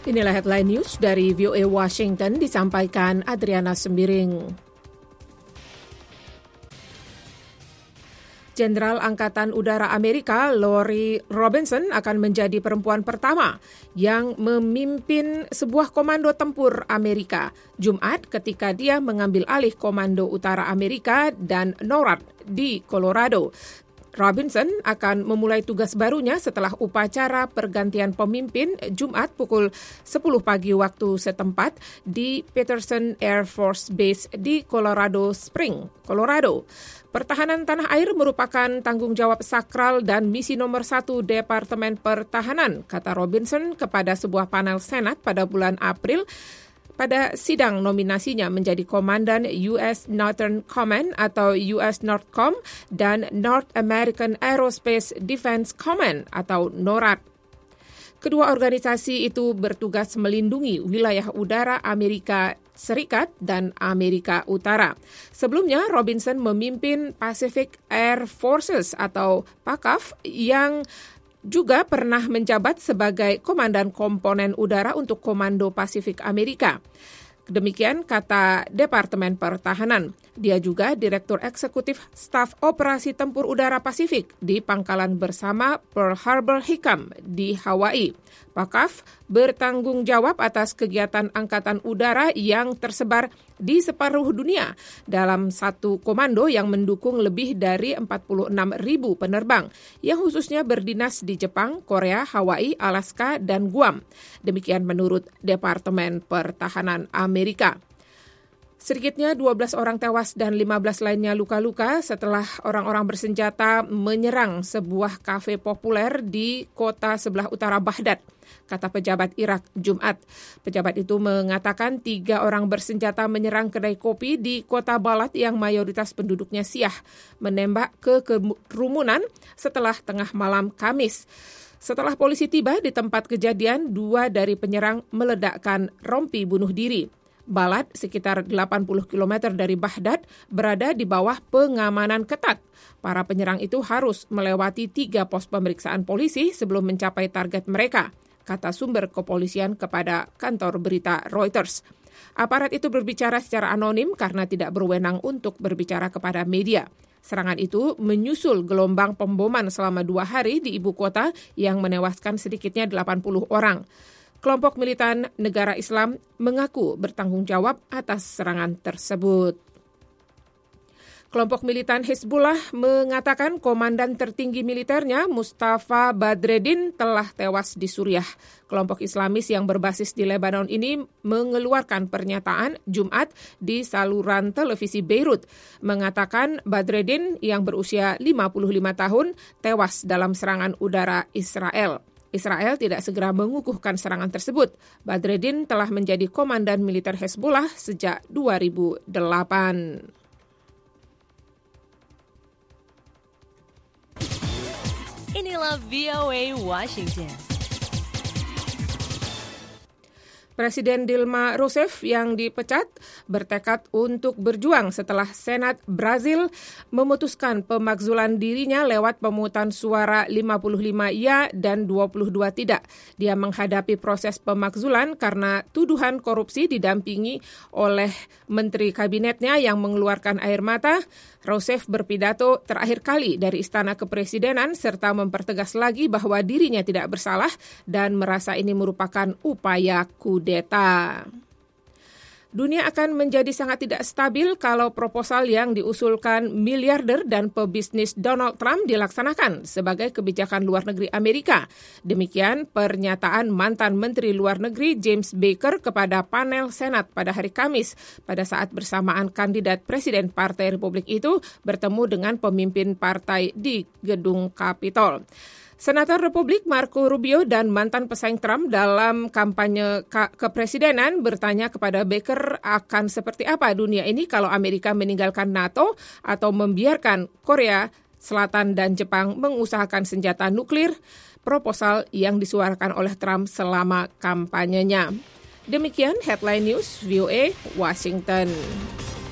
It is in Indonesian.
Inilah headline news dari VOA Washington disampaikan Adriana Sembiring. Jenderal Angkatan Udara Amerika Laurie Robinson akan menjadi perempuan pertama yang memimpin sebuah komando tempur Amerika Jumat ketika dia mengambil alih Komando Utara Amerika dan NORAD di Colorado. Robinson akan memulai tugas barunya setelah upacara pergantian pemimpin Jumat pukul 10 pagi waktu setempat di Peterson Air Force Base di Colorado Springs, Colorado. Pertahanan tanah air merupakan tanggung jawab sakral dan misi nomor 1 Departemen Pertahanan, kata Robinson kepada sebuah panel Senat pada bulan April pada sidang nominasinya menjadi Komandan U.S. Northern Command atau U.S. NORTHCOM dan North American Aerospace Defense Command atau NORAD. Kedua organisasi itu bertugas melindungi wilayah udara Amerika Serikat dan Amerika Utara. Sebelumnya, Robinson memimpin Pacific Air Forces atau PACAF yang juga pernah menjabat sebagai Komandan Komponen Udara untuk Komando Pasifik Amerika. Demikian kata Departemen Pertahanan. Dia juga Direktur Eksekutif Staf Operasi Tempur Udara Pasifik di Pangkalan Bersama Pearl Harbor Hickam di Hawaii. PACAF bertanggung jawab atas kegiatan Angkatan Udara yang tersebar di separuh dunia dalam satu komando yang mendukung lebih dari 46.000 penerbang yang khususnya berdinas di Jepang, Korea, Hawaii, Alaska, dan Guam. Demikian menurut Departemen Pertahanan Amerika. Sedikitnya 12 orang tewas dan 15 lainnya luka-luka setelah orang-orang bersenjata menyerang sebuah kafe populer di kota sebelah utara Baghdad, kata pejabat Irak Jumat. Pejabat itu mengatakan 3 orang bersenjata menyerang kedai kopi di kota Balad yang mayoritas penduduknya Syiah, menembak ke kerumunan setelah tengah malam Kamis. Setelah polisi tiba di tempat kejadian, 2 dari penyerang meledakkan rompi bunuh diri. Balad, sekitar 80 km dari Baghdad, berada di bawah pengamanan ketat. Para penyerang itu harus melewati 3 pos pemeriksaan polisi sebelum mencapai target mereka, kata sumber kepolisian kepada kantor berita Reuters. Aparat itu berbicara secara anonim karena tidak berwenang untuk berbicara kepada media. Serangan itu menyusul gelombang pemboman selama 2 hari di ibu kota yang menewaskan sedikitnya 80 orang. Kelompok militan negara Islam mengaku bertanggung jawab atas serangan tersebut. Kelompok militan Hizbullah mengatakan komandan tertinggi militernya Mustafa Badreddin telah tewas di Suriah. Kelompok Islamis yang berbasis di Lebanon ini mengeluarkan pernyataan Jumat di saluran televisi Beirut, mengatakan Badreddin yang berusia 55 tahun tewas dalam serangan udara Israel. Israel tidak segera mengukuhkan serangan tersebut. Badreddin telah menjadi komandan militer Hezbollah sejak 2008. Inilah VOA Washington. Presiden Dilma Rousseff yang dipecat bertekad untuk berjuang setelah Senat Brazil memutuskan pemakzulan dirinya lewat pemungutan suara 55 ya dan 22 tidak. Dia menghadapi proses pemakzulan karena tuduhan korupsi didampingi oleh menteri kabinetnya yang mengeluarkan air mata. Rousseff berpidato terakhir kali dari Istana Kepresidenan serta mempertegas lagi bahwa dirinya tidak bersalah dan merasa ini merupakan upaya kudeta. Dunia akan menjadi sangat tidak stabil kalau proposal yang diusulkan miliarder dan pebisnis Donald Trump dilaksanakan sebagai kebijakan luar negeri Amerika. Demikian pernyataan mantan Menteri Luar Negeri James Baker kepada panel Senat pada hari Kamis pada saat bersamaan kandidat Presiden Partai Republik itu bertemu dengan pemimpin partai di Gedung Capitol. Senator Republik Marco Rubio dan mantan pesaing Trump dalam kampanye kepresidenan bertanya kepada Baker akan seperti apa dunia ini kalau Amerika meninggalkan NATO atau membiarkan Korea Selatan dan Jepang mengusahakan senjata nuklir, proposal yang disuarakan oleh Trump selama kampanyenya. Demikian headline news VOA Washington.